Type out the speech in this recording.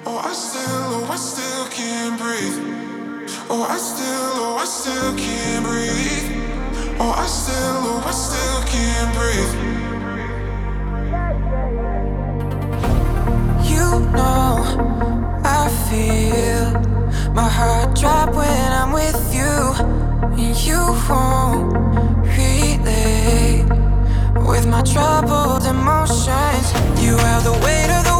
I still can't breathe. I still can't breathe. I still can't breathe. You know, I feel my heart drop when I'm with you, and you won't relate with my troubled emotions. You held the weight of the